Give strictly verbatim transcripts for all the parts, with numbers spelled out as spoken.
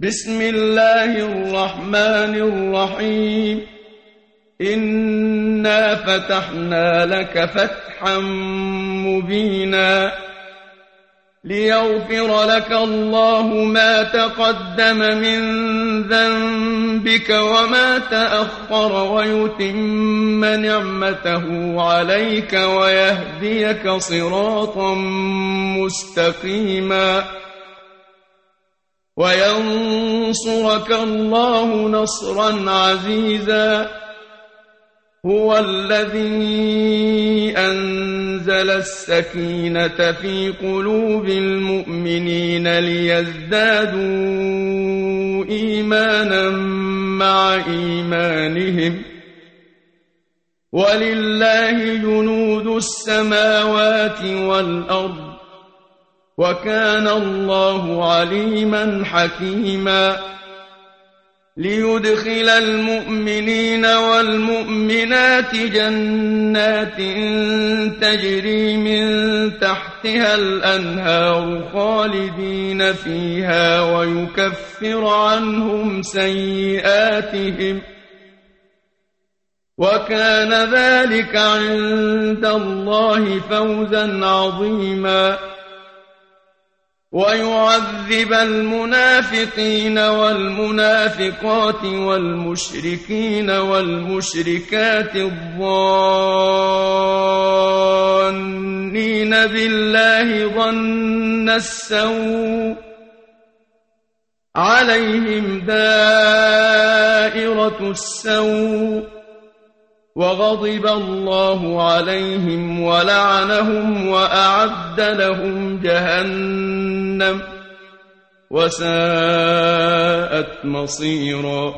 بسم الله الرحمن الرحيم إنا فتحنا لك فتحا مبينا ليغفر لك الله ما تقدم من ذنبك وما تأخر ويتم نعمته عليك ويهديك صراطا مستقيما وينصرك الله نصرا عزيزا هو الذي أنزل السكينة في قلوب المؤمنين ليزدادوا إيمانا مع إيمانهم ولله جنود السماوات والأرض وكان الله عليما حكيما ليدخل المؤمنين والمؤمنات جنات تجري من تحتها الأنهار خالدين فيها ويكفر عنهم سيئاتهم وكان ذلك عند الله فوزا عظيما ويعذب المنافقين والمنافقات والمشركين والمشركات الظانين بالله ظن السوء عليهم دائرة السوء وغضب الله عليهم ولعنهم وأعد لهم جهنم وساءت مصيرا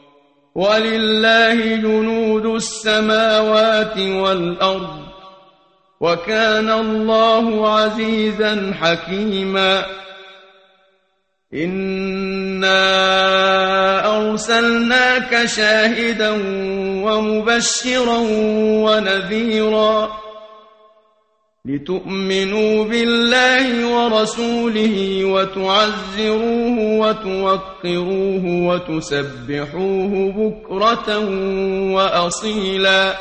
ولله جنود السماوات والأرض وكان الله عزيزا حكيما إنا أرسلناك شاهدا ومبشرا ونذيرا لتؤمنوا بالله ورسوله وتعزروه وتوقروه وتسبحوه بكرة وأصيلا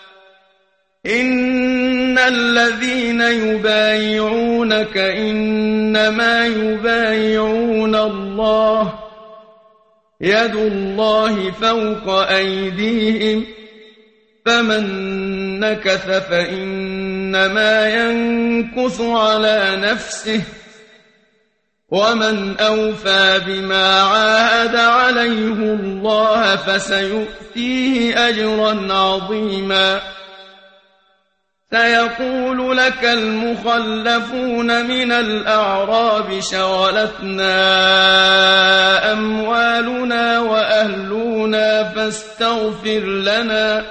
إن الذين يبايعونك إنما يبايعون الله يد الله فوق أيديهم فمن نكث فإنما ينكث على نفسه ومن أوفى بما عاهد عليه الله فسيؤتيه أجرا عظيما سيقول لك المخلفون من الأعراب شغلتنا أموالنا وأهلنا فاستغفر لنا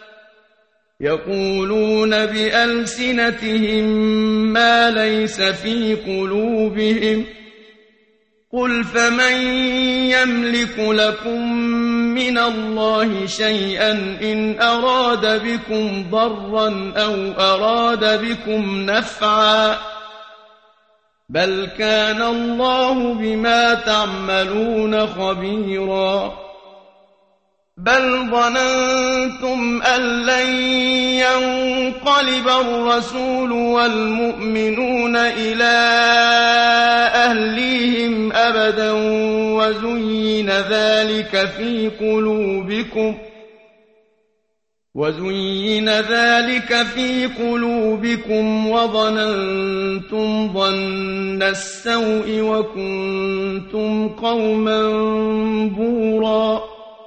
يقولون بألسنتهم ما ليس في قلوبهم قل فمن يملك لكم من الله شيئا إن أراد بكم ضرا أو أراد بكم نفعا بل كان الله بما تعملون خبيرا بل ظننتم أن لن ينقلب الرسول والمؤمنون إلى أهليهم أبدا وزين ذلك في قلوبكم وزين ذلك في قلوبكم وظننتم ظن السوء وكنتم قوما بورا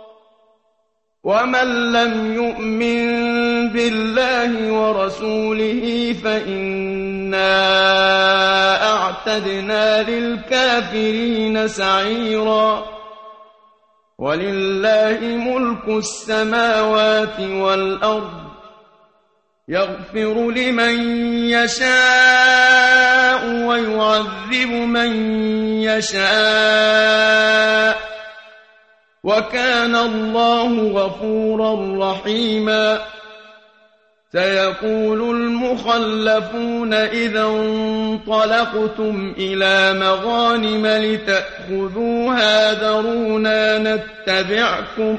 ومن لم يؤمن بالله ورسوله فإنا أعتدنا للكافرين سعيرا ولله ملك السماوات والأرض يغفر لمن يشاء ويعذب من يشاء وكان الله غفورا رحيما سيقول المخلفون إذا انطلقتم إلى مغانم لتأخذوها ذرونا نتبعكم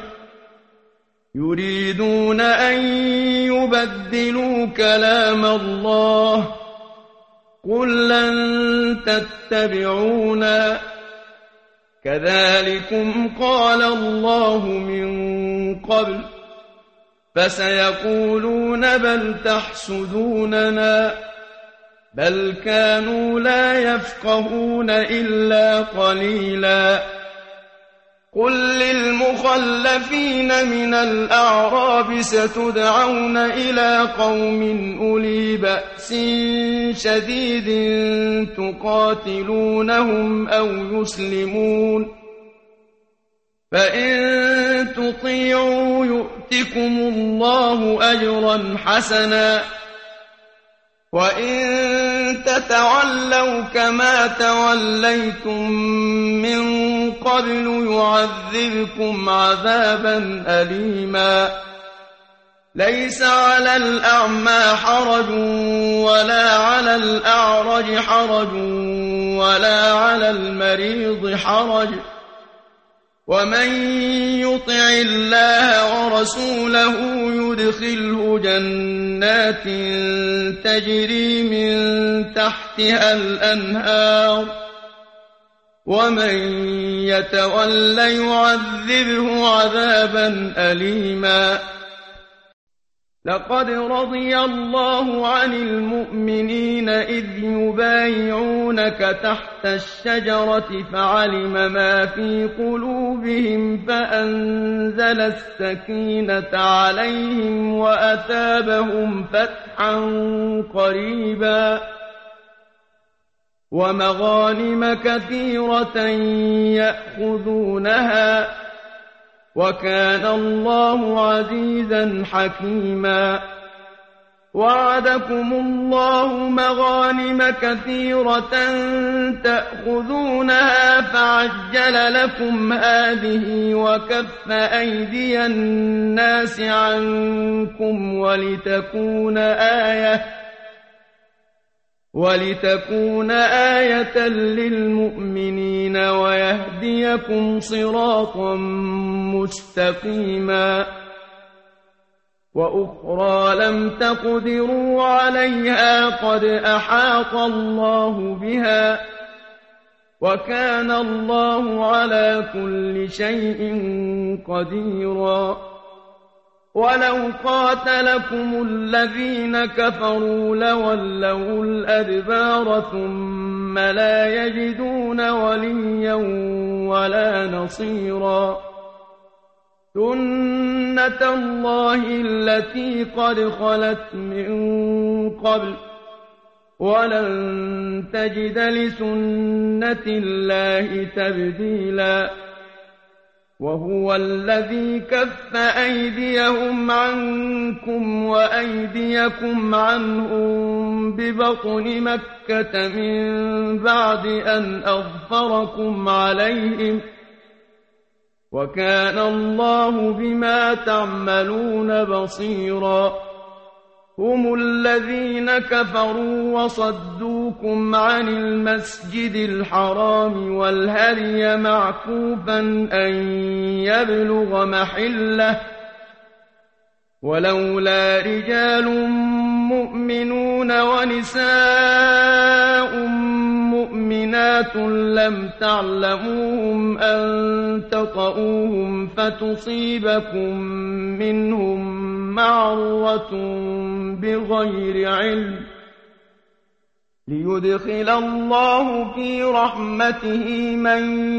يريدون أن يبدلوا كلام الله قل لن تتبعونا كذلكم قال الله من قبل فسيقولون بل تحسدوننا بل كانوا لا يفقهون إلا قليلا قل للمخلفين من الأعراب ستدعون إلى قوم أولي بأس شديد تقاتلونهم أو يسلمون فإن تطيعوا يؤتكم الله أجرا حسنا وإن تتولوا كما توليتم من قبل يعذبكم عذابا أليما ليس على الأعمى حرج ولا على الأعرج حرج ولا على المريض حرج ومن يطع الله ورسوله يدخله جنات تجري من تحتها الأنهار ومن يتول يعذبه عذابا أليما لقد رضي الله عن المؤمنين إذ يبايعونك تحت الشجرة فعلم ما في قلوبهم فأنزل السكينة عليهم وأثابهم فتحا قريبا ومغانم كثيرة يأخذونها وكان الله عزيزا حكيما وعدكم الله مغانم كثيرة تأخذونها فعجل لكم هذه وكف أيدي الناس عنكم ولتكون آية ولتكون آية للمؤمنين ويهديكم صراطا مستقيما وأخرى لم تقدروا عليها قد أحاط الله بها وكان الله على كل شيء قديرا ولو قاتلكم الذين كفروا لولوا الأدبار ثم لا يجدون وليا ولا نصيرا سنة الله التي قد خلت من قبل ولن تجد لسنة الله تبديلا وهو الذي كف أيديهم عنكم وأيديكم عنهم ببطن مكة من بعد أن أظفركم عليهم وكان الله بما تعملون بصيرا هم الذين كفروا وصدوكم عن المسجد الحرام والهدي معكوفا أن يبلغ محله ولولا رجال مؤمنون ونساء مؤمنات لم تعلموهم أن تطؤوهم فتصيبكم منهم معرة بغير علم ليدخل الله في رحمته من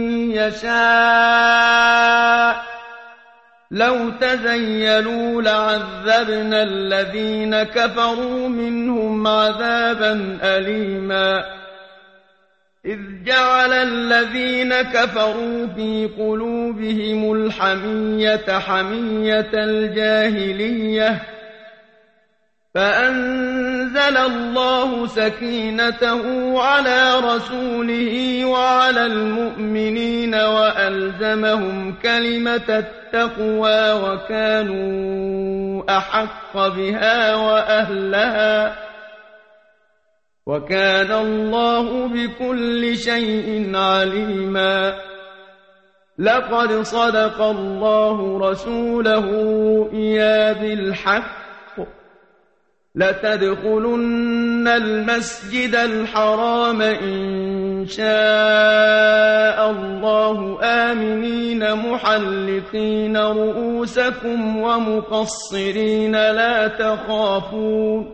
يشاء لو تزيلوا لعذبنا الذين كفروا منهم عذابا أليما إذ جعل الذين كفروا في قلوبهم الحمية حمية الجاهلية فأنزل فأنزل الله سكينته على رسوله وعلى المؤمنين وألزمهم كلمة التقوى وكانوا أحق بها وأهلها وكان الله بكل شيء عليما. لقد صدق الله رسوله الرؤيا بالحق لتدخلن المسجد الحرام إن شاء الله آمنين محلقين رؤوسكم ومقصرين لا تخافون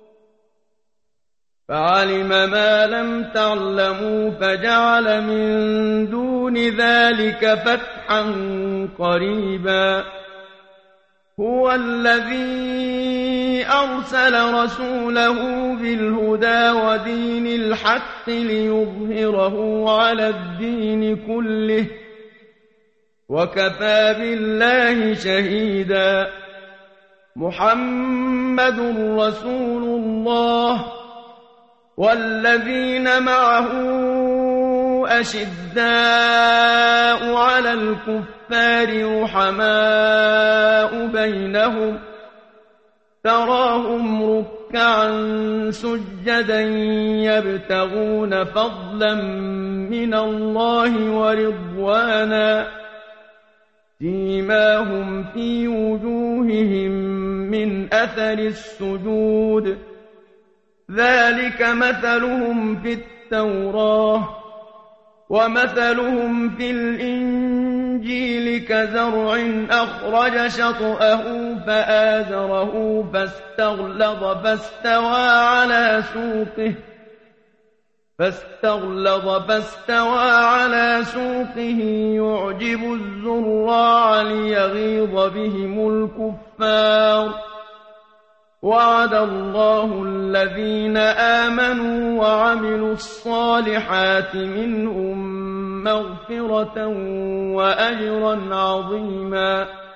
فعلم ما لم تعلموا فجعل من دون ذلك فتحا قريبا. هو الذي أرسل رسوله بالهدى ودين الحق ليظهره على الدين كله وكفى بالله شهيدا. محمد رسول الله والذين معه أشداء على الكفار رحماء بينهم تراهم ركعا سجدا يبتغون فضلا من الله ورضوانا سيماهم في وجوههم من أثر السجود ذلك مثلهم في التوراة ومثلهم في الإنجيل كزرع أخرج شطأه فآزره فاستغلظ فاستوى على سوقه فاستغلظ فاستوى على سوقه يعجب الزراع ليغيظ بهم الكفار. وعد الله الذين آمنوا وعملوا الصالحات منهم مغفرة وأجرا عظيما.